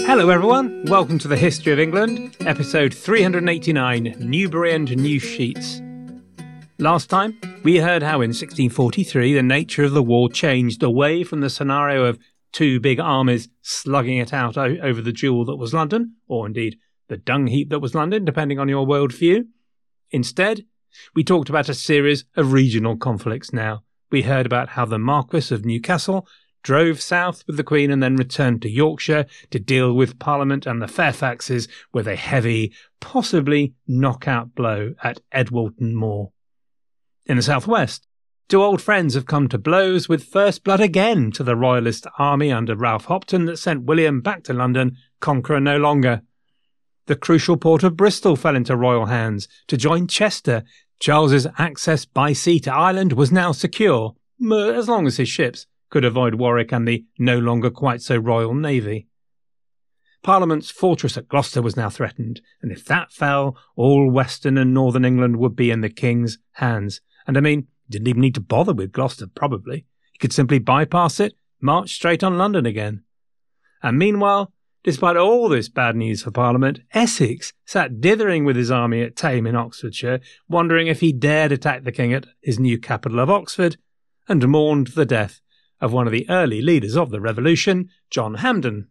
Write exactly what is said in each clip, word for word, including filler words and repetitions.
Hello everyone, welcome to the History of England, episode three hundred eighty-nine, Newbury and New Sheets. Last time, we heard how in sixteen forty-three the nature of the war changed away from the scenario of two big armies slugging it out o- over the jewel that was London, or indeed the dung heap that was London, depending on your worldview. Instead, we talked about a series of regional conflicts now. We heard about how the Marquess of Newcastle drove south with the Queen and then returned to Yorkshire to deal with Parliament and the Fairfaxes with a heavy, possibly knockout blow at Edwalton Moor. In the southwest, two old friends have come to blows with first blood again to the Royalist army under Ralph Hopton that sent William back to London, conqueror no longer. The crucial port of Bristol fell into royal hands to join Chester. Charles's access by sea to Ireland was now secure, as long as his ships could avoid Warwick and the no longer quite so royal navy. Parliament's fortress at Gloucester was now threatened, and if that fell, all western and northern England would be in the king's hands. And I mean, he didn't even need to bother with Gloucester, probably. He could simply bypass it, march straight on London again. And meanwhile, despite all this bad news for Parliament, Essex sat dithering with his army at Tame in Oxfordshire, wondering if he dared attack the king at his new capital of Oxford, and mourned the death of one of the early leaders of the revolution, John Hampden.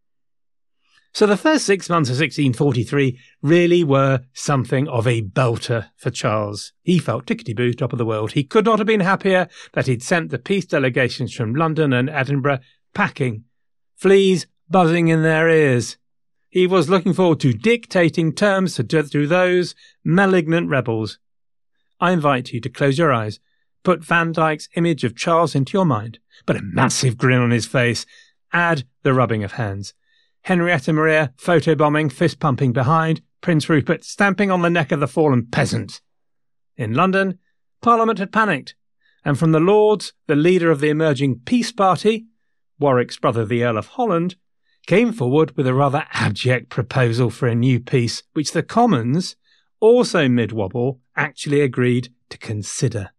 So the first six months of sixteen forty-three really were something of a belter for Charles. He felt tickety-boo, top of the world. He could not have been happier that he'd sent the peace delegations from London and Edinburgh packing, fleas buzzing in their ears. He was looking forward to dictating terms to, to those malignant rebels. I invite you to close your eyes, put Van Dyck's image of Charles into your mind, put a massive grin on his face, add the rubbing of hands. Henrietta Maria photobombing, fist-pumping behind, Prince Rupert stamping on the neck of the fallen peasant. In London, Parliament had panicked, and from the Lords, the leader of the emerging Peace Party, Warwick's brother the Earl of Holland, came forward with a rather abject proposal for a new peace, which the Commons, also mid-wobble, actually agreed to consider.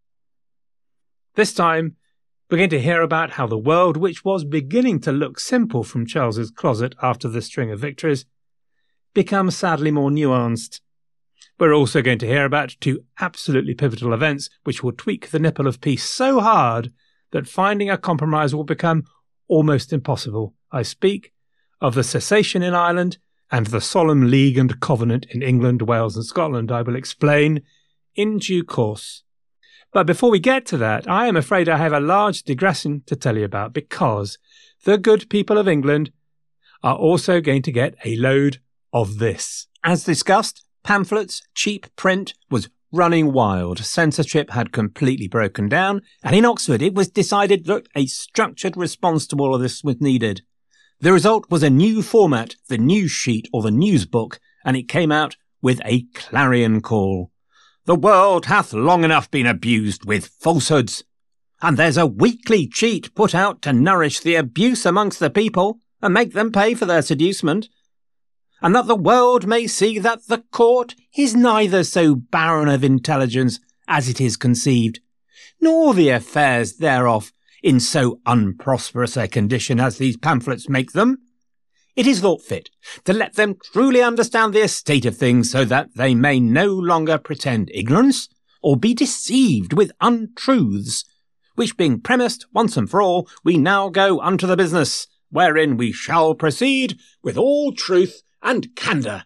This time, we're going to hear about how the world, which was beginning to look simple from Charles's closet after the string of victories, becomes sadly more nuanced. We're also going to hear about two absolutely pivotal events which will tweak the nipple of peace so hard that finding a compromise will become almost impossible. I speak of the cessation in Ireland and the solemn league and covenant in England, Wales and Scotland. I will explain in due course. But before we get to that, I am afraid I have a large digression to tell you about, because the good people of England are also going to get a load of this. As discussed, pamphlets, cheap print was running wild. Censorship had completely broken down, and in Oxford it was decided that a structured response to all of this was needed. The result was a new format, the news sheet or the news book, and it came out with a clarion call. The world hath long enough been abused with falsehoods, and there's a weekly cheat put out to nourish the abuse amongst the people and make them pay for their seducement, and that the world may see that the court is neither so barren of intelligence as it is conceived, nor the affairs thereof in so unprosperous a condition as these pamphlets make them. It is thought fit to let them truly understand the estate of things, so that they may no longer pretend ignorance or be deceived with untruths, which being premised once and for all, we now go unto the business, wherein we shall proceed with all truth and candour.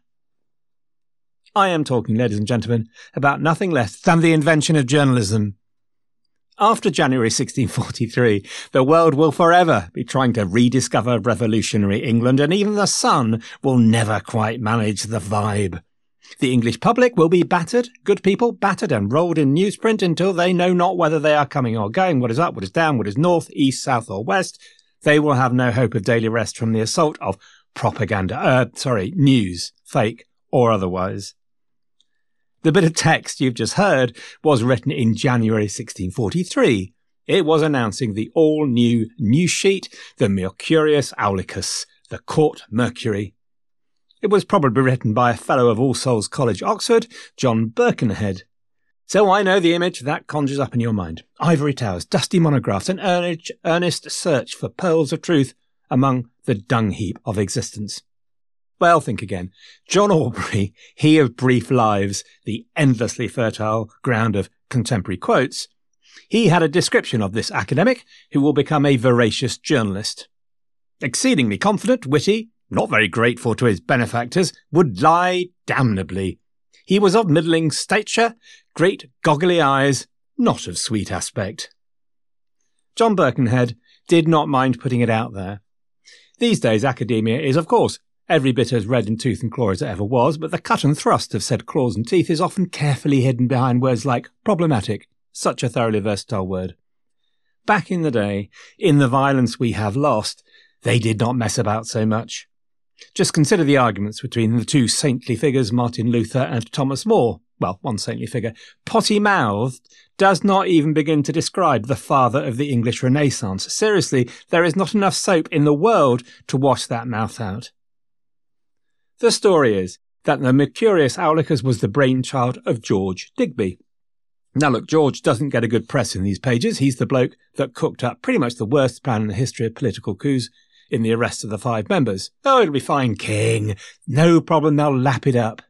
I am talking, ladies and gentlemen, about nothing less than the invention of journalism. After January sixteen forty-three, the world will forever be trying to rediscover revolutionary England, and even the Sun will never quite manage the vibe. The English public will be battered, good people battered and rolled in newsprint until they know not whether they are coming or going, what is up, what is down, what is north, east, south or west. They will have no hope of daily rest from the assault of propaganda, uh, sorry, news, fake or otherwise. The bit of text you've just heard was written in January sixteen forty-three. It was announcing the all-new news sheet, the Mercurius Aulicus, the Court Mercury. It was probably written by a fellow of All Souls College, Oxford, John Birkenhead. So I know the image that conjures up in your mind. Ivory towers, dusty monographs, an earnest search for pearls of truth among the dung heap of existence. Well, think again. John Aubrey, he of brief lives, the endlessly fertile ground of contemporary quotes, he had a description of this academic who will become a voracious journalist. Exceedingly confident, witty, not very grateful to his benefactors, would lie damnably. He was of middling stature, great goggly eyes, not of sweet aspect. John Birkenhead did not mind putting it out there. These days academia is, of course, every bit as red in tooth and claw as it ever was, but the cut and thrust of said claws and teeth is often carefully hidden behind words like problematic, such a thoroughly versatile word. Back in the day, in the violence we have lost, they did not mess about so much. Just consider the arguments between the two saintly figures, Martin Luther and Thomas More. Well, one saintly figure. Potty-mouthed does not even begin to describe the father of the English Renaissance. Seriously, there is not enough soap in the world to wash that mouth out. The story is that the Mercurius Aulicus was the brainchild of George Digby. Now look, George doesn't get a good press in these pages. He's the bloke that cooked up pretty much the worst plan in the history of political coups in the arrest of the five members. Oh, it'll be fine, King. No problem, they'll lap it up.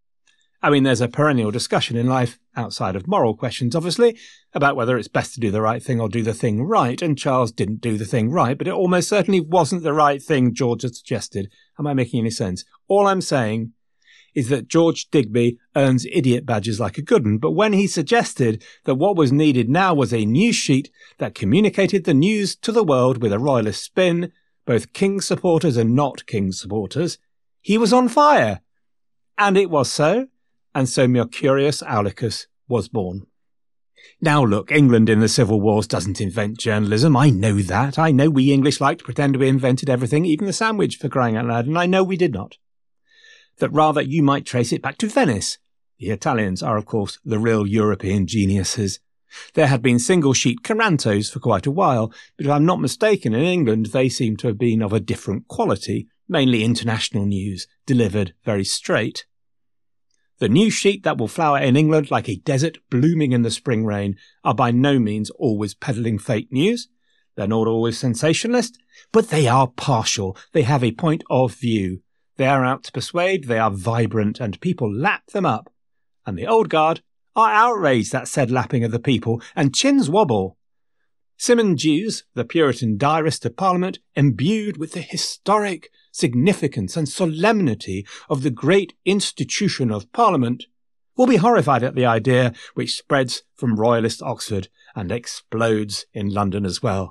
I mean, there's a perennial discussion in life, outside of moral questions, obviously, about whether it's best to do the right thing or do the thing right, and Charles didn't do the thing right, but it almost certainly wasn't the right thing George had suggested. Am I making any sense? All I'm saying is that George Digby earns idiot badges like a good one, but when he suggested that what was needed now was a news sheet that communicated the news to the world with a royalist spin, both King supporters and not King supporters, he was on fire. And it was so, and so Mercurius Aulicus was born. Now look, England in the Civil Wars doesn't invent journalism. I know that. I know we English like to pretend we invented everything, even the sandwich, for crying out loud, and I know we did not. That rather you might trace it back to Venice. The Italians are, of course, the real European geniuses. There had been single-sheet Corantos for quite a while, but if I'm not mistaken, in England they seem to have been of a different quality, mainly international news, delivered very straight. The news sheet that will flower in England like a desert blooming in the spring rain are by no means always peddling fake news. They're not always sensationalist, but they are partial. They have a point of view. They are out to persuade, they are vibrant, and people lap them up. And the old guard are outraged at said lapping of the people, and chins wobble. Simon Dews, the Puritan diarist of Parliament, imbued with the historic significance and solemnity of the great institution of Parliament, will be horrified at the idea which spreads from Royalist Oxford and explodes in London as well.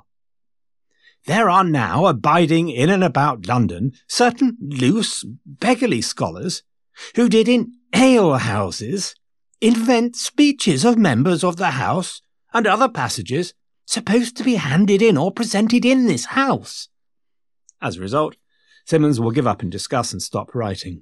There are now abiding in and about London certain loose, beggarly scholars who did in alehouses invent speeches of members of the House and other passages supposed to be handed in or presented in this House. As a result, Symonds will give up in disgust and stop writing.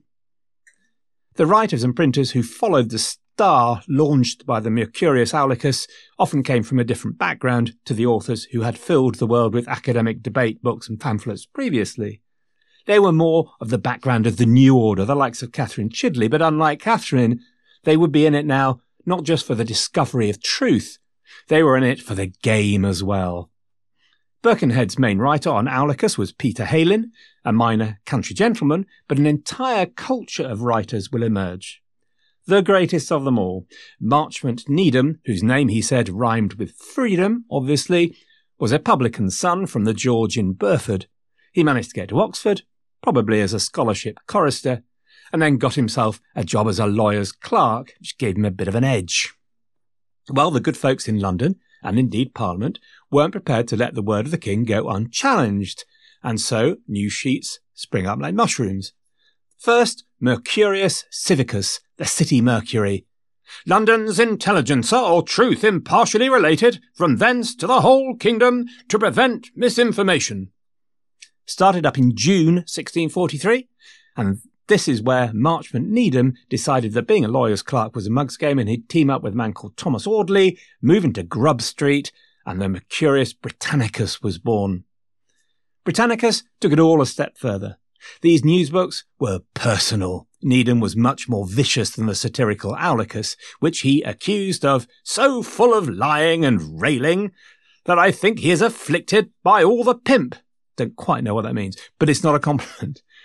The writers and printers who followed the star launched by the Mercurius Aulicus often came from a different background to the authors who had filled the world with academic debate books and pamphlets previously. They were more of the background of the New Order, the likes of Catherine Chidley, but unlike Catherine, they would be in it now not just for the discovery of truth, they were in it for the game as well. Birkenhead's main writer on Aulicus was Peter Heylin, a minor country gentleman, but an entire culture of writers will emerge. The greatest of them all, Marchmont Needham, whose name he said rhymed with freedom, obviously, was a publican's son from the George in Burford. He managed to get to Oxford, probably as a scholarship chorister, and then got himself a job as a lawyer's clerk, which gave him a bit of an edge. Well, the good folks in London, and indeed Parliament, weren't prepared to let the word of the king go unchallenged, and so news sheets spring up like mushrooms. First, Mercurius Civicus, the City Mercury. London's intelligencer or truth impartially related, from thence to the whole kingdom, to prevent misinformation. Started up in June sixteen forty-three, and this is where Marchmont Needham decided that being a lawyer's clerk was a mug's game, and he'd team up with a man called Thomas Audley, move into Grub Street, and the Mercurius Britannicus was born. Britannicus took it all a step further. These newsbooks were personal. Needham was much more vicious than the satirical Aulicus, which he accused of so full of lying and railing that I think he is afflicted by all the pimp. Don't quite know what that means, but it's not a compliment.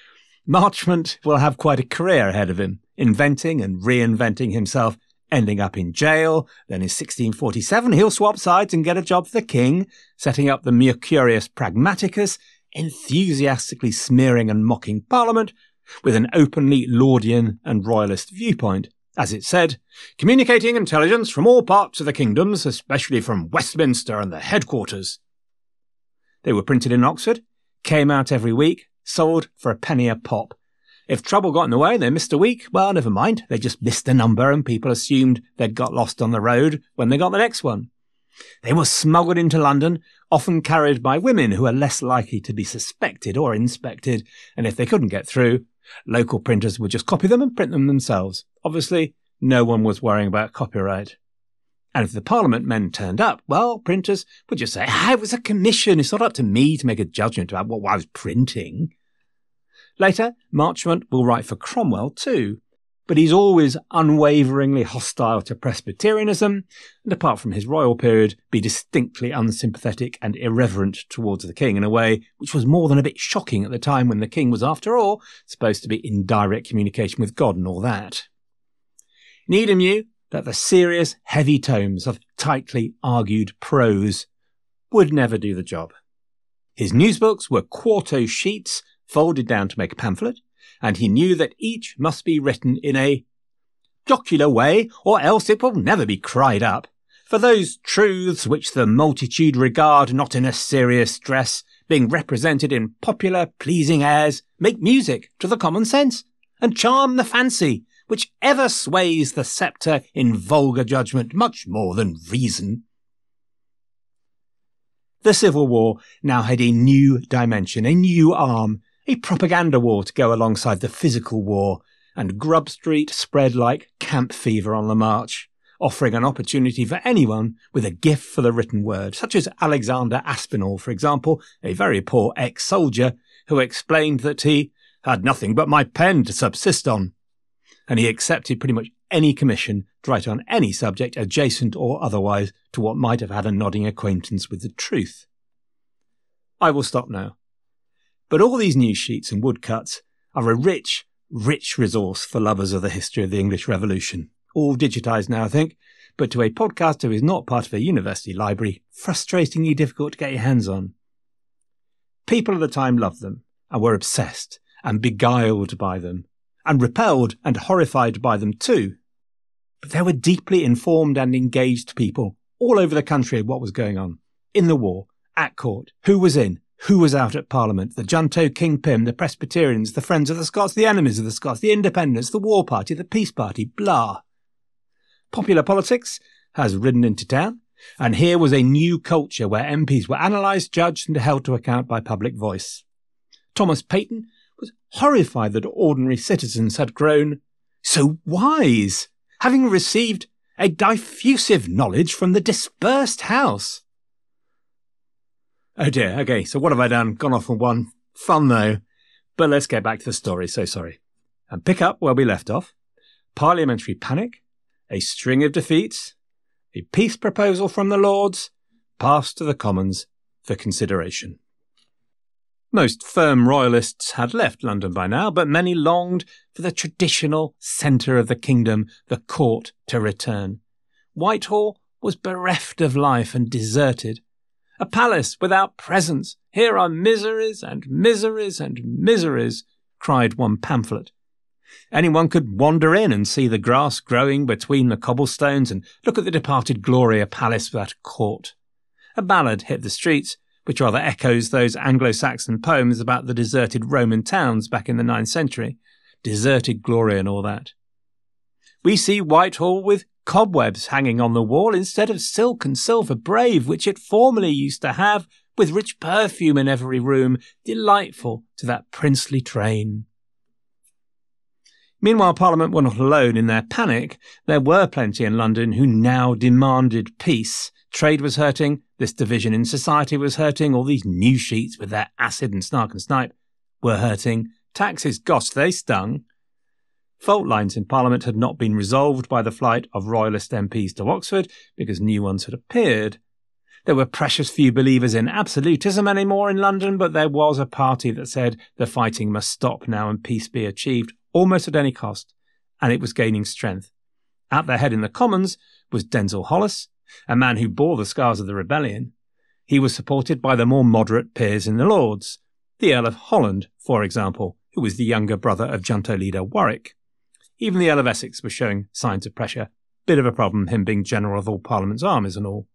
Marchmont will have quite a career ahead of him, inventing and reinventing himself, ending up in jail. Then in sixteen forty-seven, he'll swap sides and get a job for the king, setting up the Mercurius Pragmaticus, enthusiastically smearing and mocking Parliament, with an openly Laudian and royalist viewpoint. As it said, communicating intelligence from all parts of the kingdoms, especially from Westminster and the headquarters. They were printed in Oxford, came out every week, sold for a penny a pop. If trouble got in the way, they missed a week, well, never mind. They just missed a number and people assumed they'd got lost on the road when they got the next one. They were smuggled into London, often carried by women who are less likely to be suspected or inspected, and if they couldn't get through, local printers would just copy them and print them themselves. Obviously, no one was worrying about copyright. And if the Parliament men turned up, well, printers would just say, ah, it was a commission. It's not up to me to make a judgment about what I was printing. Later, Marchmont will write for Cromwell too, but he's always unwaveringly hostile to Presbyterianism, and apart from his royal period, be distinctly unsympathetic and irreverent towards the king in a way which was more than a bit shocking at the time when the king was, after all, supposed to be in direct communication with God and all that. Needham knew that the serious, heavy tomes of tightly argued prose would never do the job. His newsbooks were quarto sheets folded down to make a pamphlet, and he knew that each must be written in a jocular way, or else it will never be cried up. For those truths which the multitude regard not in a serious stress, being represented in popular, pleasing airs, make music to the common sense, and charm the fancy, which ever sways the sceptre in vulgar judgment much more than reason. The Civil War now had a new dimension, a new arm, a propaganda war to go alongside the physical war, and Grub Street spread like camp fever on the march, offering an opportunity for anyone with a gift for the written word, such as Alexander Aspinall, for example, a very poor ex-soldier who explained that he had nothing but my pen to subsist on, and he accepted pretty much any commission to write on any subject adjacent or otherwise to what might have had a nodding acquaintance with the truth. I will stop now. But all these news sheets and woodcuts are a rich, rich resource for lovers of the history of the English Revolution. All digitised now, I think, but to a podcaster who is not part of a university library, frustratingly difficult to get your hands on. People of the time loved them, and were obsessed, and beguiled by them, and repelled and horrified by them too. But there were deeply informed and engaged people all over the country of what was going on. In the war, at court, who was in, who was out at Parliament, the Junto Kingpin, the Presbyterians, the Friends of the Scots, the enemies of the Scots, the Independents, the War Party, the Peace Party, blah. Popular politics has ridden into town, and here was a new culture where M Ps were analysed, judged and held to account by public voice. Thomas Peyton was horrified that ordinary citizens had grown so wise, having received a diffusive knowledge from the dispersed house. Oh dear, okay, so what have I done? Gone off on one. Fun though. But let's get back to the story, so sorry. And pick up where we left off. Parliamentary panic, a string of defeats, a peace proposal from the Lords, passed to the Commons for consideration. Most firm royalists had left London by now, but many longed for the traditional centre of the kingdom, the court, to return. Whitehall was bereft of life and deserted. A palace without presence. Here are miseries and miseries and miseries, cried one pamphlet. Anyone could wander in and see the grass growing between the cobblestones and look at the departed glory, a palace without a court. A ballad hit the streets, which rather echoes those Anglo-Saxon poems about the deserted Roman towns back in the ninth century. Deserted glory and all that. We see Whitehall with cobwebs hanging on the wall instead of silk and silver brave, which it formerly used to have, with rich perfume in every room, delightful to that princely train. Meanwhile, Parliament were not alone in their panic. There were plenty in London who now demanded peace. Trade was hurting, this division in society was hurting, all these news sheets with their acid and snark and snipe were hurting. Taxes, gosh, they stung. Fault lines in Parliament had not been resolved by the flight of Royalist M Ps to Oxford because new ones had appeared. There were precious few believers in absolutism anymore in London, but there was a party that said the fighting must stop now and peace be achieved, almost at any cost, and it was gaining strength. At their head in the Commons was Denzil Hollis, a man who bore the scars of the rebellion. He was supported by the more moderate peers in the Lords, the Earl of Holland, for example, who was the younger brother of Junto leader Warwick. Even the Earl of Essex was showing signs of pressure. Bit of a problem, him being general of all Parliament's armies and all.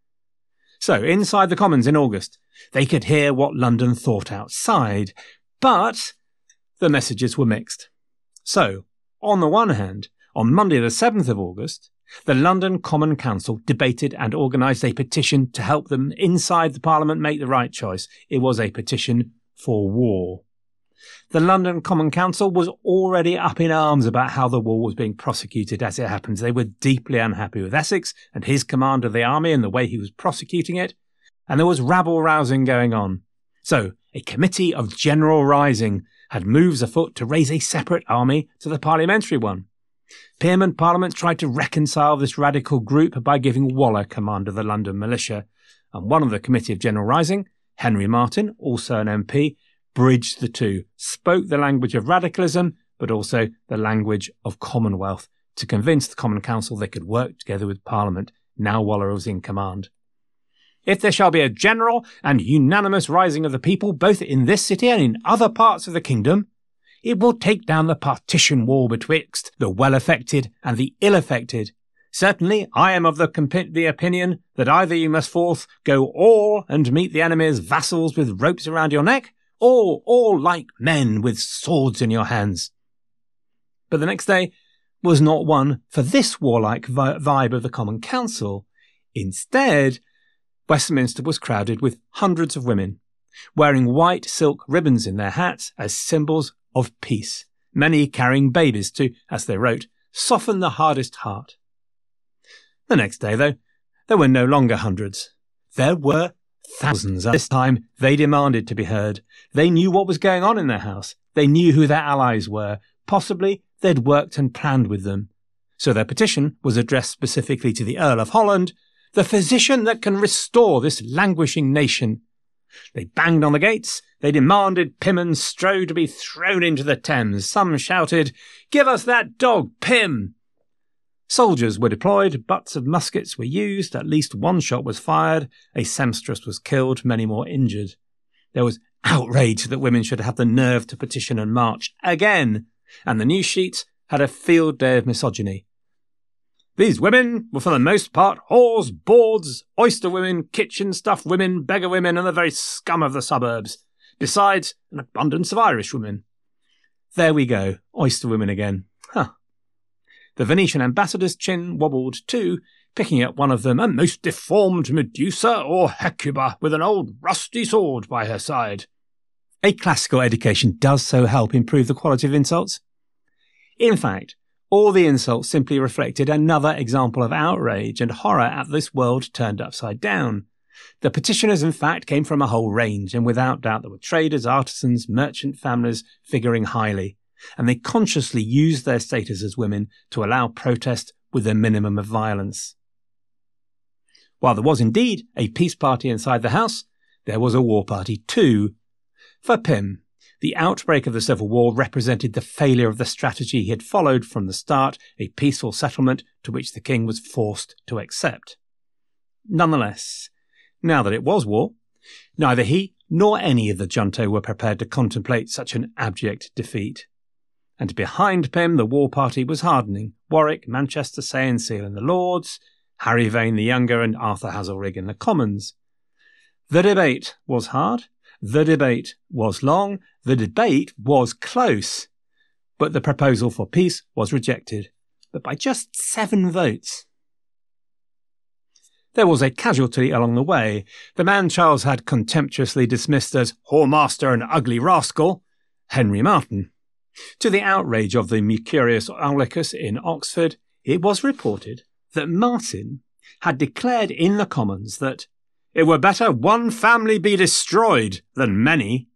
So, inside the Commons in August, they could hear what London thought outside, but the messages were mixed. So, on the one hand, on Monday the seventh of August, the London Common Council debated and organised a petition to help them inside the Parliament make the right choice. It was a petition for war. The London Common Council was already up in arms about how the war was being prosecuted as it happens. They were deeply unhappy with Essex and his command of the army and the way he was prosecuting it, and there was rabble-rousing going on. So, a committee of general rising had moves afoot to raise a separate army to the parliamentary one. Pym and Parliament tried to reconcile this radical group by giving Waller command of the London militia, and one of the Committee of General Rising, Henry Martin, also an M P, bridged the two, spoke the language of radicalism, but also the language of Commonwealth, to convince the Common Council they could work together with Parliament, now Waller was in command. If there shall be a general and unanimous rising of the people, both in this city and in other parts of the kingdom, it will take down the partition wall betwixt the well-affected and the ill-affected. Certainly, I am of the, comp- the opinion that either you must forth go all and meet the enemy as vassals with ropes around your neck, or all like men with swords in your hands. But the next day was not one for this warlike vi- vibe of the Common Council. Instead, Westminster was crowded with hundreds of women, wearing white silk ribbons in their hats as symbols of peace, many carrying babies to, as they wrote, soften the hardest heart. The next day, though, there were no longer hundreds. There were thousands. At this time, they demanded to be heard. They knew what was going on in their house. They knew who their allies were. Possibly they'd worked and planned with them. So their petition was addressed specifically to the Earl of Holland, the physician that can restore this languishing nation. They banged on the gates. They demanded Pym and Strow to be thrown into the Thames. Some shouted, "Give us that dog, Pym!" Soldiers were deployed, butts of muskets were used, at least one shot was fired, a seamstress was killed, many more injured. There was outrage that women should have the nerve to petition and march again, and the news sheets had a field day of misogyny. These women were for the most part whores, bawds, oyster women, kitchen stuff women, beggar women, and the very scum of the suburbs, besides an abundance of Irish women. There we go, oyster women again. Huh. The Venetian ambassador's chin wobbled too, picking up one of them, a most deformed Medusa or Hecuba with an old rusty sword by her side. A classical education does so help improve the quality of insults. In fact, all the insults simply reflected another example of outrage and horror at this world turned upside down. The petitioners, in fact, came from a whole range, and without doubt there were traders, artisans, merchant families figuring highly, and they consciously used their status as women to allow protest with a minimum of violence. While there was indeed a peace party inside the house, there was a war party too. For Pym, the outbreak of the Civil War represented the failure of the strategy he had followed from the start, a peaceful settlement to which the king was forced to accept. Nonetheless, now that it was war, neither he nor any of the junto were prepared to contemplate such an abject defeat. And behind Pym the war party was hardening: Warwick, Manchester, Say and Seal in the Lords, Harry Vane the Younger and Arthur Hazelrig in the Commons. The debate was hard, the debate was long, the debate was close, but the proposal for peace was rejected, but by just seven votes. There was a casualty along the way. The man Charles had contemptuously dismissed as whoremaster and ugly rascal, Henry Martin. To the outrage of the Mercurius Aulicus in Oxford, it was reported that Martin had declared in the Commons that it were better one family be destroyed than many.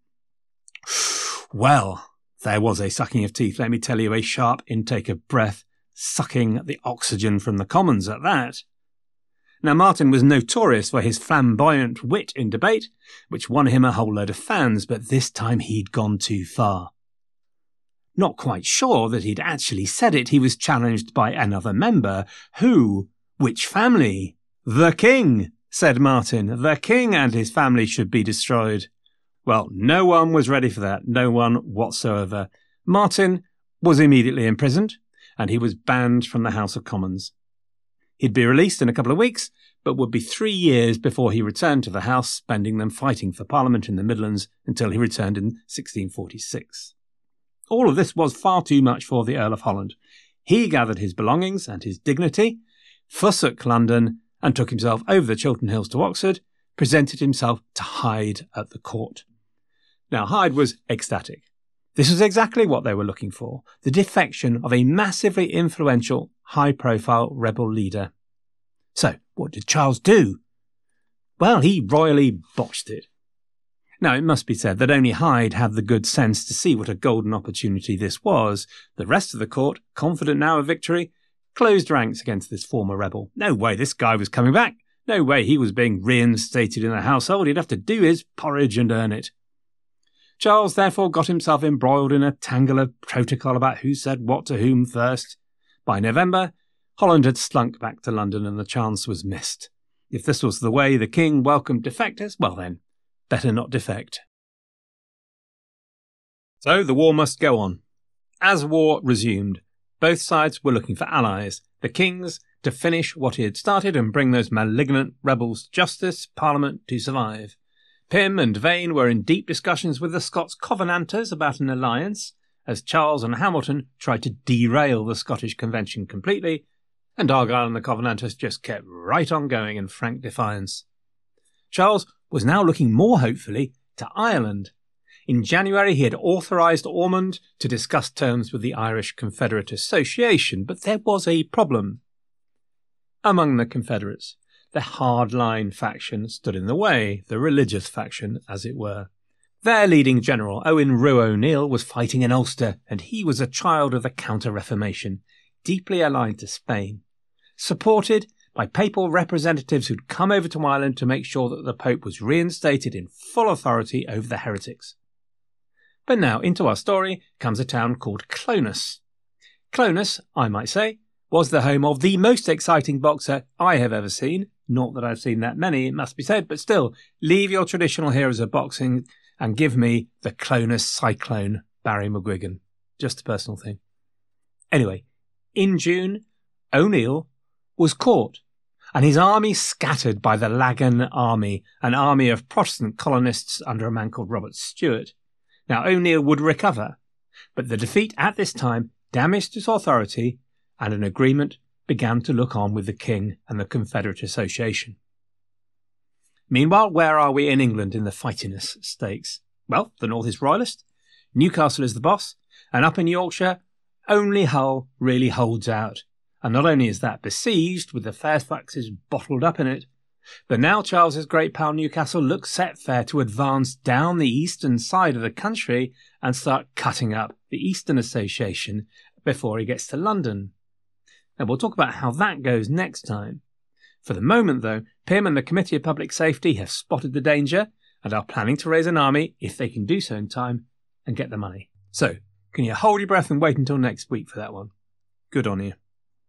Well, there was a sucking of teeth, let me tell you, a sharp intake of breath, sucking the oxygen from the Commons at that. Now, Martin was notorious for his flamboyant wit in debate, which won him a whole load of fans, but this time he'd gone too far. Not quite sure that he'd actually said it, he was challenged by another member. Who? Which family? The king, said Martin. The king and his family should be destroyed. Well, no one was ready for that, no one whatsoever. Martin was immediately imprisoned, and he was banned from the House of Commons. He'd be released in a couple of weeks, but would be three years before he returned to the House, spending them fighting for Parliament in the Midlands until he returned in sixteen forty-six. All of this was far too much for the Earl of Holland. He gathered his belongings and his dignity, forsook London, and took himself over the Chiltern Hills to Oxford, presented himself to Hyde at the court. Now, Hyde was ecstatic. This was exactly what they were looking for, the defection of a massively influential, high-profile rebel leader. So, what did Charles do? Well, he royally botched it. Now, it must be said that only Hyde had the good sense to see what a golden opportunity this was. The rest of the court, confident now of victory, closed ranks against this former rebel. No way this guy was coming back. No way he was being reinstated in the household. He'd have to do his porridge and earn it. Charles therefore got himself embroiled in a tangle of protocol about who said what to whom first. By November, Holland had slunk back to London and the chance was missed. If this was the way the king welcomed defectors, well then, better not defect. So the war must go on. As war resumed, both sides were looking for allies. The king's to finish what he had started and bring those malignant rebels to justice, Parliament to survive. Pym and Vane were in deep discussions with the Scots Covenanters about an alliance, as Charles and Hamilton tried to derail the Scottish Convention completely, and Argyle and the Covenanters just kept right on going in frank defiance. Charles was now looking more hopefully to Ireland. In January he had authorised Ormond to discuss terms with the Irish Confederate Association, but there was a problem. Among the Confederates, the hardline faction stood in the way, the religious faction, as it were. Their leading general, Owen Roe O'Neill, was fighting in Ulster, and he was a child of the Counter-Reformation, deeply aligned to Spain, supported by papal representatives who'd come over to Ireland to make sure that the Pope was reinstated in full authority over the heretics. But now, into our story, comes a town called Clonus. Clonus, I might say, was the home of the most exciting boxer I have ever seen. Not that I've seen that many, it must be said, but still, leave your traditional heroes of boxing and give me the Clonus Cyclone, Barry McGuigan. Just a personal thing. Anyway, in June, O'Neill was caught, and his army scattered by the Lagan Army, an army of Protestant colonists under a man called Robert Stewart. Now, O'Neill would recover, but the defeat at this time damaged his authority, and an agreement began to look on with the King and the Confederate Association. Meanwhile, where are we in England in the fightiness stakes? Well, the north is royalist, Newcastle is the boss, and up in Yorkshire, only Hull really holds out. And not only is that besieged, with the Fairfaxes bottled up in it, but now Charles's great pal Newcastle looks set fair to advance down the eastern side of the country and start cutting up the Eastern Association before he gets to London. And we'll talk about how that goes next time. For the moment, though, Pym and the Committee of Public Safety have spotted the danger and are planning to raise an army, if they can do so in time, and get the money. So, can you hold your breath and wait until next week for that one? Good on you.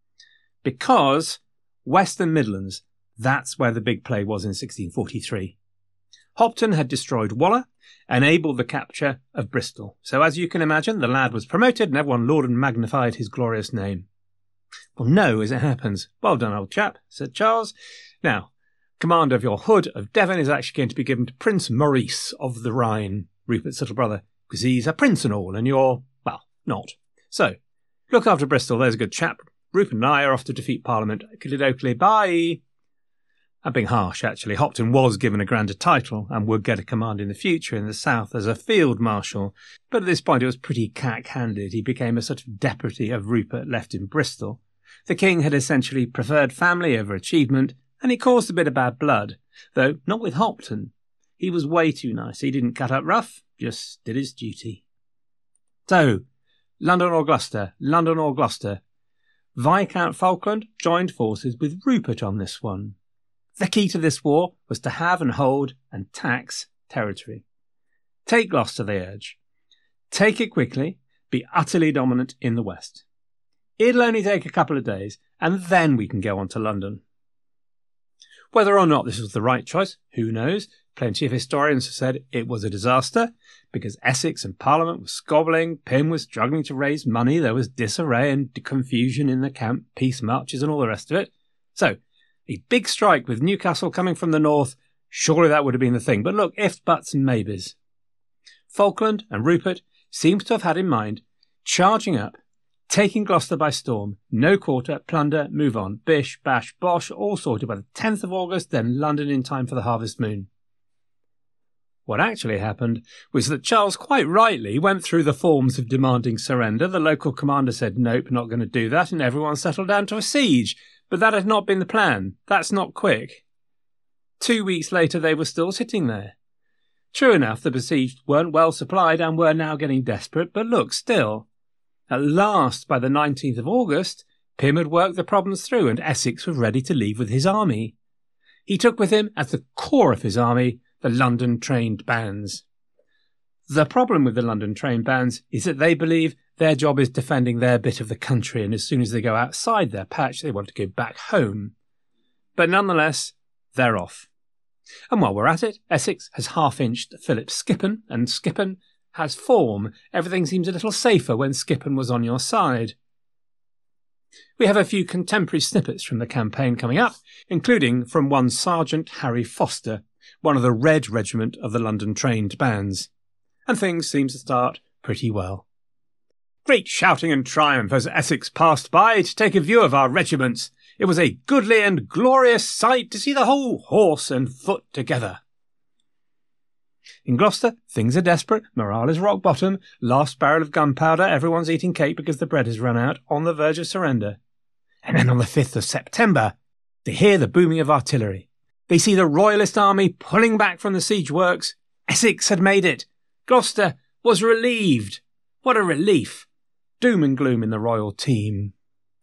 Because Western Midlands, that's where the big play was in sixteen forty-three. Hopton had destroyed Waller, enabled the capture of Bristol. So as you can imagine, the lad was promoted and everyone lauded and magnified his glorious name. Well, no, as it happens. Well done, old chap, said Charles. Now, command of your hood of Devon is actually going to be given to Prince Maurice of the Rhine, Rupert's little brother, because he's a prince and all, and you're, well, not. So, look after Bristol, there's a good chap. Rupert and I are off to defeat Parliament. Oakley, bye. I'm being harsh, actually. Hopton was given a grander title and would get a command in the future in the south as a field marshal, but at this point it was pretty cack-handed. He became a sort of deputy of Rupert left in Bristol. The king had essentially preferred family over achievement, and it caused a bit of bad blood, though not with Hopton. He was way too nice. He didn't cut up rough, just did his duty. So, London or Gloucester, London or Gloucester. Viscount Falkland joined forces with Rupert on this one. The key to this war was to have and hold and tax territory. Take Gloucester, they urge. Take it quickly, be utterly dominant in the west. It'll only take a couple of days, and then we can go on to London. Whether or not this was the right choice, who knows? Plenty of historians have said it was a disaster, because Essex and Parliament were squabbling, Pym was struggling to raise money, there was disarray and confusion in the camp, peace marches and all the rest of it. So, a big strike with Newcastle coming from the north, surely that would have been the thing. But look, ifs, buts and maybes. Falkland and Rupert seems to have had in mind charging up, taking Gloucester by storm, no quarter, plunder, move on, bish, bash, bosh, all sorted by the tenth of August, then London in time for the harvest moon. What actually happened was that Charles quite rightly went through the forms of demanding surrender. The local commander said, nope, not going to do that, and everyone settled down to a siege. But that had not been the plan. That's not quick. Two weeks later, they were still sitting there. True enough, the besieged weren't well supplied and were now getting desperate, but look, still. At last, by the nineteenth of August, Pym had worked the problems through and Essex was ready to leave with his army. He took with him, at the core of his army, the London-trained bands. The problem with the London-trained bands is that they believe their job is defending their bit of the country, and as soon as they go outside their patch, they want to go back home. But nonetheless, they're off. And while we're at it, Essex has half-inched Philip Skippen, and Skippen has form. Everything seems a little safer when Skippen was on your side. We have a few contemporary snippets from the campaign coming up, including from one Sergeant Harry Foster, one of the Red Regiment of the London-trained bands. And things seem to start pretty well. Great shouting and triumph as Essex passed by to take a view of our regiments. It was a goodly and glorious sight to see the whole horse and foot together. In Gloucester, things are desperate, morale is rock bottom, last barrel of gunpowder, everyone's eating cake because the bread has run out, on the verge of surrender. And then on the fifth of September, they hear the booming of artillery. They see the Royalist army pulling back from the siege works. Essex had made it. Gloucester was relieved. What a relief. Doom and gloom in the royal team.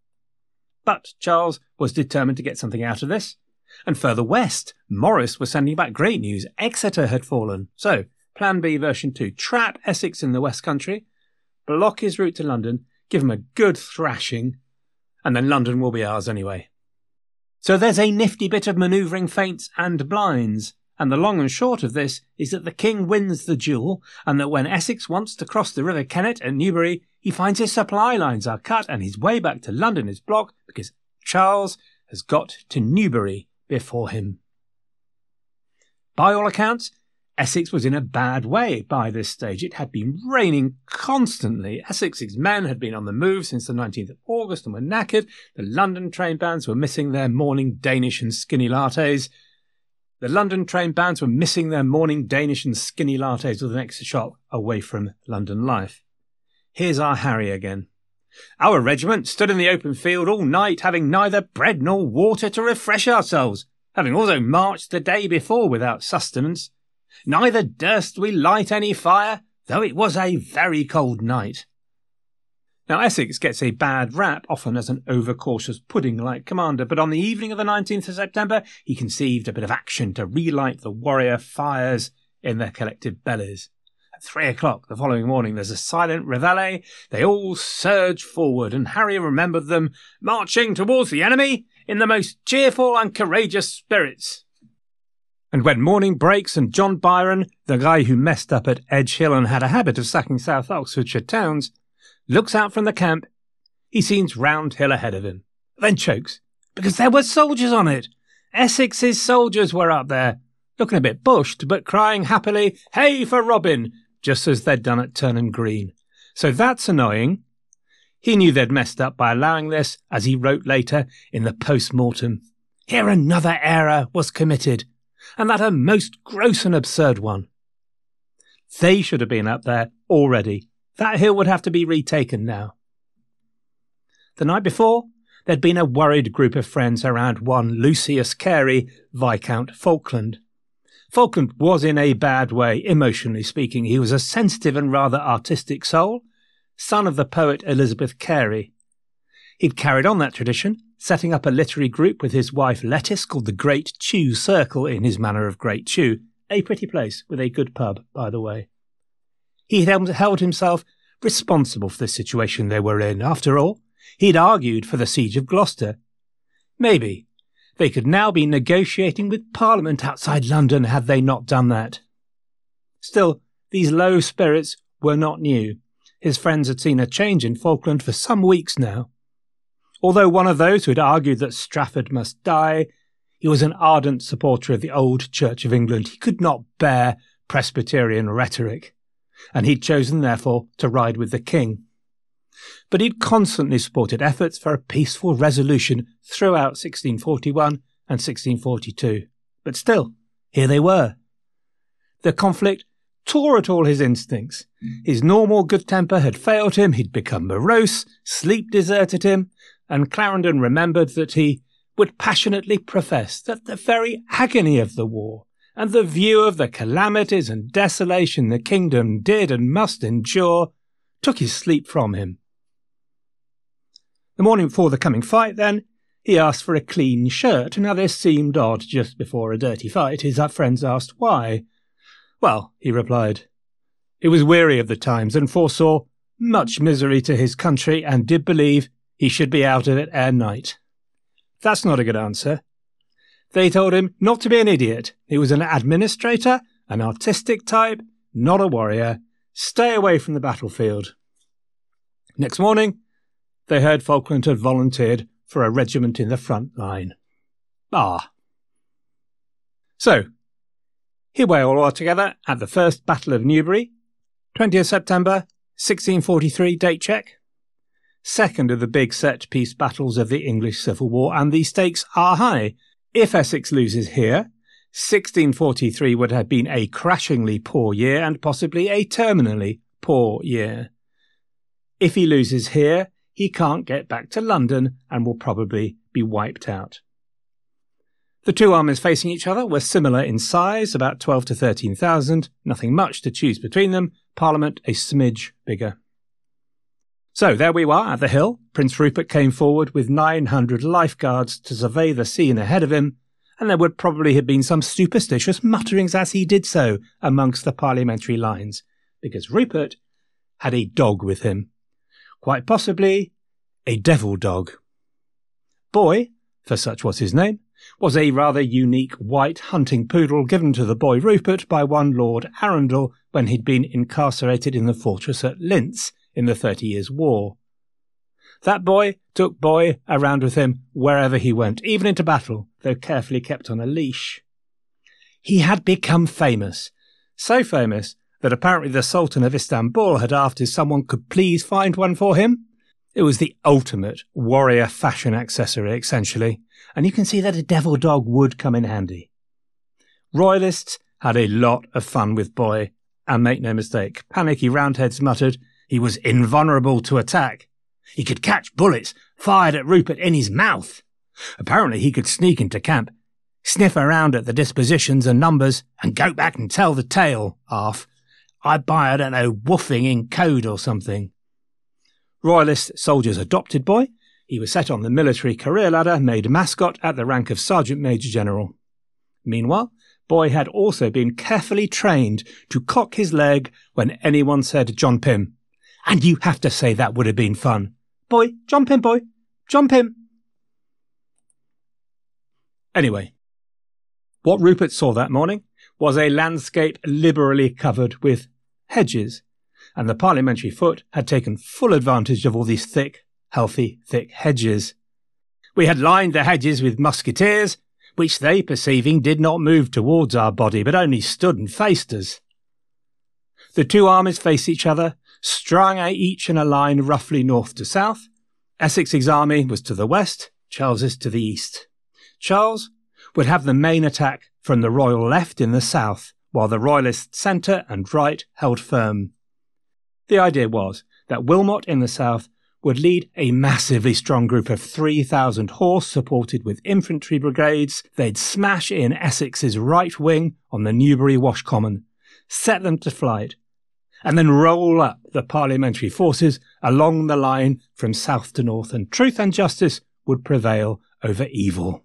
But Charles was determined to get something out of this. And further west, Maurice was sending back great news. Exeter had fallen. So, Plan B version two. Trap Essex in the West Country, block his route to London, give him a good thrashing, and then London will be ours anyway. So there's a nifty bit of manoeuvring feints and blinds. And the long and short of this is that the king wins the duel, and that when Essex wants to cross the River Kennet at Newbury, he finds his supply lines are cut and his way back to London is blocked because Charles has got to Newbury before him. By all accounts, Essex was in a bad way by this stage. It had been raining constantly. Essex's men had been on the move since the nineteenth of August and were knackered. The London train bands were missing their morning Danish and skinny lattes. The London train bands were missing their morning Danish and skinny lattes with an extra shot away from London life. Here's our Harry again. Our regiment stood in the open field all night, having neither bread nor water to refresh ourselves, having also marched the day before without sustenance. Neither durst we light any fire, though it was a very cold night. Now, Essex gets a bad rap, often as an overcautious pudding-like commander, but on the evening of the nineteenth of September, he conceived a bit of action to relight the warrior fires in their collective bellies. At three o'clock the following morning, there's a silent reveille. They all surge forward, and Harry remembered them marching towards the enemy in the most cheerful and courageous spirits. And when morning breaks and John Byron, the guy who messed up at Edge Hill and had a habit of sacking South Oxfordshire towns, looks out from the camp, he sees Round Hill ahead of him, then chokes, because there were soldiers on it. Essex's soldiers were up there, looking a bit bushed, but crying happily, "Hey for Robin," just as they'd done at Turnham Green. So that's annoying. He knew they'd messed up by allowing this, as he wrote later in the post-mortem. Here another error was committed, and that a most gross and absurd one. They should have been up there already. That hill would have to be retaken now. The night before, there'd been a worried group of friends around one Lucius Carey, Viscount Falkland. Falkland was in a bad way, emotionally speaking. He was a sensitive and rather artistic soul, son of the poet Elizabeth Carey. He'd carried on that tradition, setting up a literary group with his wife Lettice called the Great Chew Circle in his manor of Great Chew, a pretty place with a good pub, by the way. He had held himself responsible for the situation they were in. After all, he'd argued for the siege of Gloucester. Maybe they could now be negotiating with Parliament outside London had they not done that. Still, these low spirits were not new. His friends had seen a change in Falkland for some weeks now. Although one of those who had argued that Strafford must die, he was an ardent supporter of the old Church of England. He could not bear Presbyterian rhetoric, and he'd chosen, therefore, to ride with the king. But he'd constantly supported efforts for a peaceful resolution throughout sixteen forty-one and sixteen forty-two. But still, here they were. The conflict tore at all his instincts. His normal good temper had failed him, he'd become morose, sleep deserted him, and Clarendon remembered that he would passionately profess that the very agony of the war and the view of the calamities and desolation the kingdom did and must endure took his sleep from him. The morning before the coming fight, then, he asked for a clean shirt. Now this seemed odd just before a dirty fight. His friends asked why. Well, he replied, he was weary of the times and foresaw much misery to his country and did believe he should be out of it ere night. That's not a good answer. They told him not to be an idiot. He was an administrator, an artistic type, not a warrior. Stay away from the battlefield. Next morning, they heard Falkland had volunteered for a regiment in the front line. Ah. So, here we all are together at the First Battle of Newbury, twentieth September, sixteen forty-three, date check. Second of the big set-piece battles of the English Civil War, and the stakes are high. If Essex loses here, sixteen forty-three would have been a crashingly poor year and possibly a terminally poor year. If he loses here, he can't get back to London and will probably be wiped out. The two armies facing each other were similar in size, about twelve to thirteen thousand, nothing much to choose between them, Parliament a smidge bigger. So there we were at the hill. Prince Rupert came forward with nine hundred lifeguards to survey the scene ahead of him, and there would probably have been some superstitious mutterings as he did so amongst the parliamentary lines, because Rupert had a dog with him. Quite possibly a devil dog. Boy, for such was his name, was a rather unique white hunting poodle given to the boy Rupert by one Lord Arundel when he'd been incarcerated in the fortress at Linz in the Thirty Years' War. That boy took Boy around with him wherever he went, even into battle, though carefully kept on a leash. He had become famous, so famous that apparently the Sultan of Istanbul had asked if someone could please find one for him. It was the ultimate warrior fashion accessory, essentially, and you can see that a devil dog would come in handy. Royalists had a lot of fun with Boy, and make no mistake, panicky Roundheads muttered he was invulnerable to attack. He could catch bullets fired at Rupert in his mouth. Apparently he could sneak into camp, sniff around at the dispositions and numbers, and go back and tell the tale, half. I'd buy, I don't know, woofing in code or something. Royalist soldiers adopted Boy. He was set on the military career ladder, made mascot at the rank of Sergeant Major General. Meanwhile, Boy had also been carefully trained to cock his leg when anyone said John Pym. And you have to say that would have been fun. Boy, John Pym, boy, John Pym. Anyway, what Rupert saw that morning was a landscape liberally covered with hedges, and the parliamentary foot had taken full advantage of all these thick, healthy, thick hedges. We had lined the hedges with musketeers, which they, perceiving, did not move towards our body, but only stood and faced us. The two armies faced each other, strung out each in a line roughly north to south. Essex's army was to the west, Charles's to the east. Charles would have the main attack from the royal left in the south, while the royalist centre and right held firm. The idea was that Wilmot in the south would lead a massively strong group of three thousand horse supported with infantry brigades. They'd smash in Essex's right wing on the Newbury Wash Common, set them to flight, and then roll up the parliamentary forces along the line from south to north, and truth and justice would prevail over evil.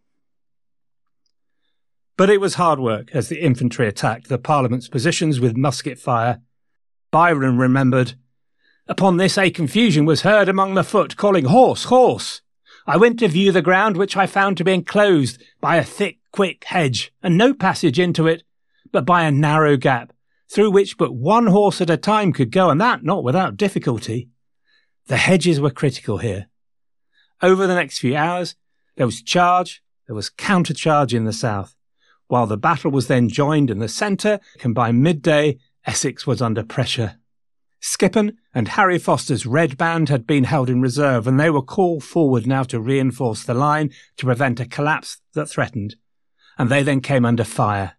But it was hard work as the infantry attacked the Parliament's positions with musket fire. Byron remembered, "Upon this a confusion was heard among the foot, calling, 'Horse, horse!' I went to view the ground, which I found to be enclosed by a thick, quick hedge, and no passage into it, but by a narrow gap, through which but one horse at a time could go, and that not without difficulty." The hedges were critical here. Over the next few hours, there was charge, there was counter-charge in the south. While the battle was then joined in the centre, and by midday, Essex was under pressure. Skippon and Harry Foster's Red Band had been held in reserve, and they were called forward now to reinforce the line to prevent a collapse that threatened, and they then came under fire.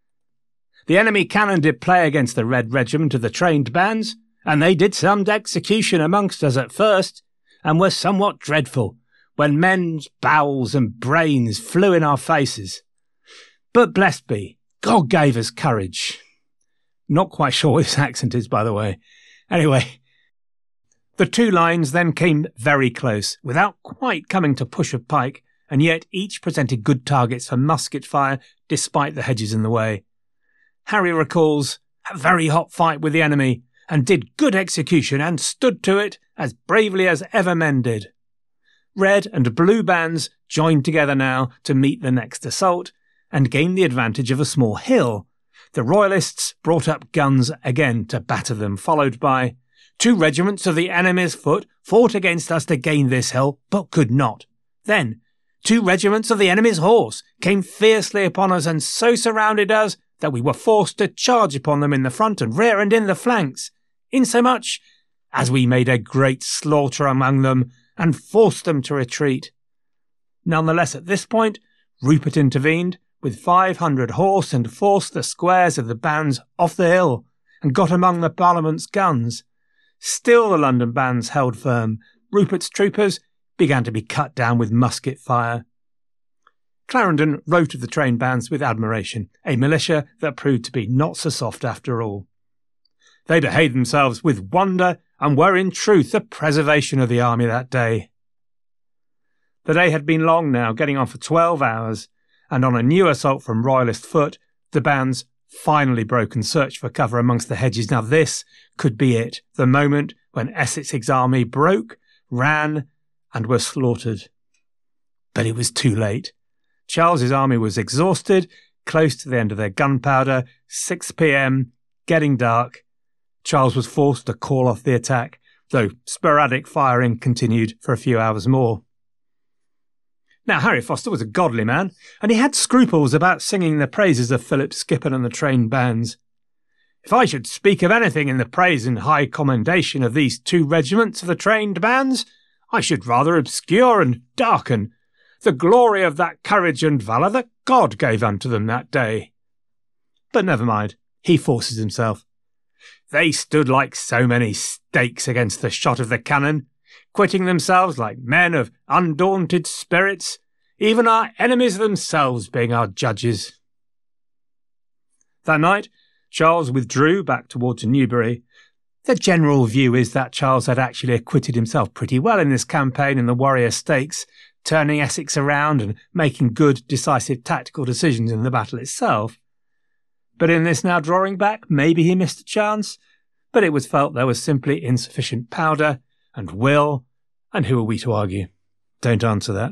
The enemy cannon did play against the Red Regiment of the trained bands, and they did some execution amongst us at first, and were somewhat dreadful, when men's bowels and brains flew in our faces. But blessed be, God gave us courage. Not quite sure what this accent is, by the way. Anyway, the two lines then came very close, without quite coming to push of pike, and yet each presented good targets for musket fire despite the hedges in the way. Harry recalls a very hot fight with the enemy, and did good execution and stood to it as bravely as ever men did. Red and blue bands joined together now to meet the next assault, and gained the advantage of a small hill. The Royalists brought up guns again to batter them, followed by two regiments of the enemy's foot fought against us to gain this hill, but could not. Then two regiments of the enemy's horse came fiercely upon us and so surrounded us that we were forced to charge upon them in the front and rear and in the flanks, insomuch as we made a great slaughter among them and forced them to retreat. Nonetheless, at this point, Rupert intervened with five hundred horse and forced the squares of the bands off the hill and got among the Parliament's guns. Still the London bands held firm. Rupert's troopers began to be cut down with musket fire. Clarendon wrote of the trained bands with admiration, a militia that proved to be not so soft after all. They behaved themselves with wonder and were in truth the preservation of the army that day. The day had been long now, getting on for twelve hours, and on a new assault from Royalist foot, the bands finally broke and searched for cover amongst the hedges. Now this could be it, the moment when Essex's army broke, ran, and were slaughtered. But it was too late. Charles's army was exhausted, close to the end of their gunpowder, six p.m, getting dark. Charles was forced to call off the attack, though sporadic firing continued for a few hours more. Now, Harry Foster was a godly man, and he had scruples about singing the praises of Philip Skippon and the trained bands. "If I should speak of anything in the praise and high commendation of these two regiments of the trained bands, I should rather obscure and darken the glory of that courage and valour that God gave unto them that day." But never mind, he forces himself. "They stood like so many stakes against the shot of the cannon, quitting themselves like men of undaunted spirits, even our enemies themselves being our judges." That night, Charles withdrew back towards Newbury. The general view is that Charles had actually acquitted himself pretty well in this campaign in the Warrior Stakes, turning Essex around and making good, decisive tactical decisions in the battle itself. But in this now drawing back, maybe he missed a chance, but it was felt there was simply insufficient powder and will, and who are we to argue? Don't answer that.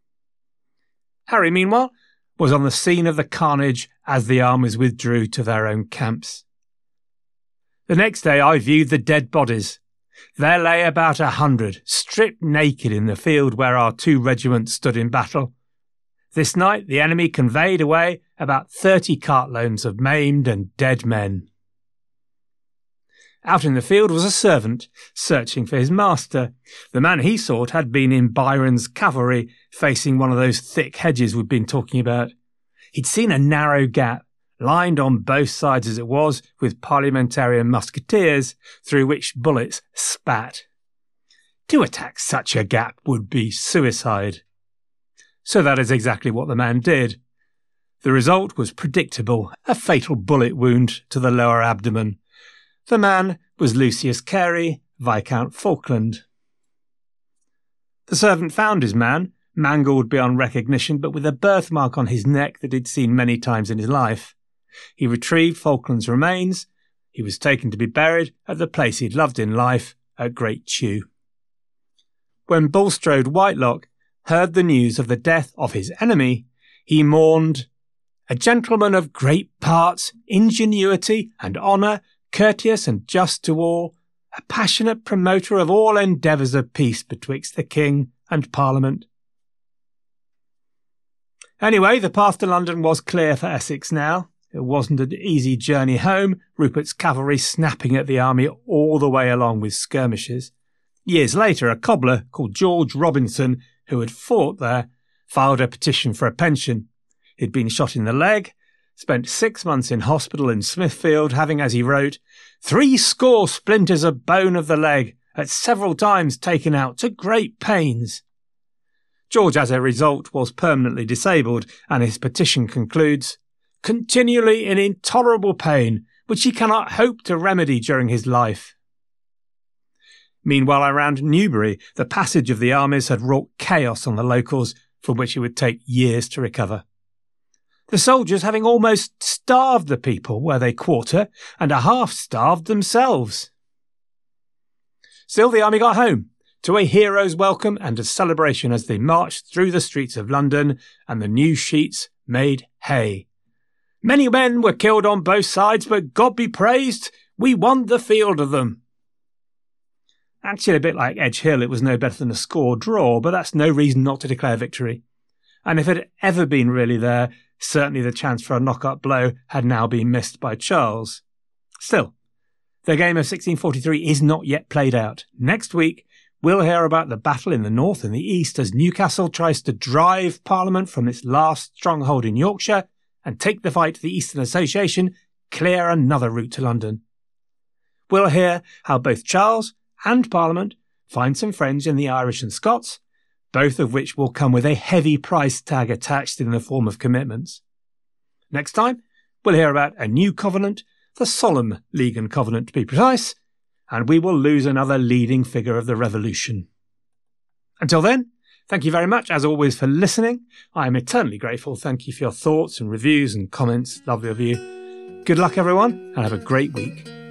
Harry, meanwhile, was on the scene of the carnage as the armies withdrew to their own camps. The next day I viewed the dead bodies. There lay about a hundred, stripped naked in the field where our two regiments stood in battle. This night the enemy conveyed away about thirty cartloads of maimed and dead men. Out in the field was a servant, searching for his master. The man he sought had been in Byron's cavalry, facing one of those thick hedges we've been talking about. He'd seen a narrow gap, lined on both sides as it was with parliamentarian musketeers, through which bullets spat. To attack such a gap would be suicide. So that is exactly what the man did. The result was predictable, a fatal bullet wound to the lower abdomen. The man was Lucius Carey, Viscount Falkland. The servant found his man, mangled beyond recognition, but with a birthmark on his neck that he'd seen many times in his life. He retrieved Falkland's remains. He was taken to be buried at the place he'd loved in life, at Great Chew. When Bulstrode Whitelock heard the news of the death of his enemy, he mourned, "A gentleman of great parts, ingenuity and honour, courteous and just to all, a passionate promoter of all endeavours of peace betwixt the King and Parliament." Anyway, the path to London was clear for Essex now. It wasn't an easy journey home, Rupert's cavalry snapping at the army all the way along with skirmishes. Years later, a cobbler called George Robinson, who had fought there, filed a petition for a pension. He'd been shot in the leg, spent six months in hospital in Smithfield, having, as he wrote, three score splinters of bone of the leg, at several times taken out to great pains. George, as a result, was permanently disabled, and his petition concludes, "continually in intolerable pain, which he cannot hope to remedy during his life." Meanwhile, around Newbury, the passage of the armies had wrought chaos on the locals, from which it would take years to recover. The soldiers having almost starved the people where they quarter, and a half-starved themselves. Still, the army got home, to a hero's welcome and a celebration as they marched through the streets of London, and the new sheets made hay. "Many men were killed on both sides, but God be praised, we won the field of them." Actually, a bit like Edge Hill, it was no better than a score draw, but that's no reason not to declare victory. And if it had ever been really there, certainly the chance for a knock-up blow had now been missed by Charles. Still, the game of sixteen forty-three is not yet played out. Next week, we'll hear about the battle in the north and the east as Newcastle tries to drive Parliament from its last stronghold in Yorkshire and take the fight to the Eastern Association, clear another route to London. We'll hear how both Charles and Parliament find some friends in the Irish and Scots, both of which will come with a heavy price tag attached in the form of commitments. Next time, we'll hear about a new covenant, the Solemn League and Covenant to be precise, and we will lose another leading figure of the revolution. Until then, thank you very much, as always, for listening. I am eternally grateful. Thank you for your thoughts and reviews and comments. Lovely of you. Good luck, everyone, and have a great week.